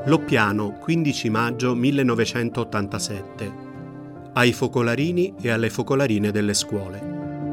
Loppiano, 15 maggio 1987. Ai focolarini e alle focolarine delle scuole.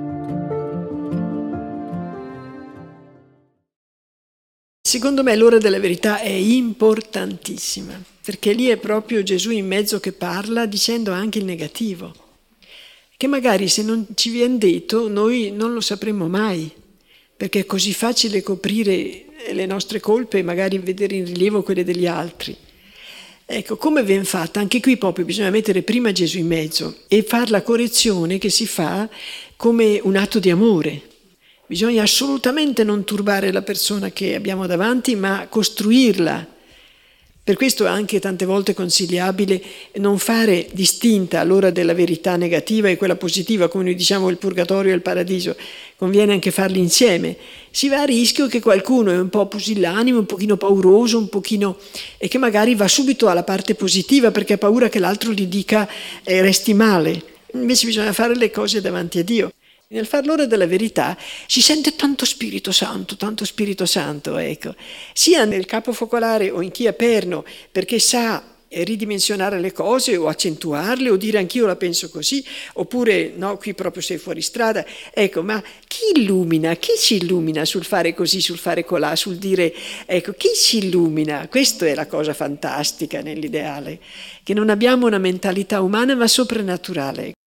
Secondo me l'ora della verità è importantissima, perché lì è proprio Gesù in mezzo che parla dicendo anche il negativo, che magari se non ci viene detto noi non lo sapremo mai, perché è così facile coprire le nostre colpe e magari vedere in rilievo quelle degli altri. Ecco, come viene fatta? Anche qui proprio bisogna mettere prima Gesù in mezzo e fare la correzione che si fa come un atto di amore. Bisogna assolutamente non turbare la persona che abbiamo davanti, ma costruirla. Per questo è anche tante volte consigliabile non fare distinta l'ora della verità negativa e quella positiva, come noi diciamo il purgatorio e il paradiso. Conviene anche farli insieme. Si va a rischio che qualcuno è un po' pusillanime, un pochino pauroso, e che magari va subito alla parte positiva perché ha paura che l'altro gli dica resti male. Invece bisogna fare le cose davanti a Dio. Nel far l'ora della verità si sente tanto Spirito Santo, ecco. Sia nel capo focolare o in chi è perno, perché sa ridimensionare le cose o accentuarle o dire anch'io la penso così, oppure no, qui proprio sei fuori strada. Ecco, ma chi ci illumina sul fare così, sul fare colà, sul dire, ecco, chi ci illumina? Questa è la cosa fantastica nell'ideale, che non abbiamo una mentalità umana ma soprannaturale.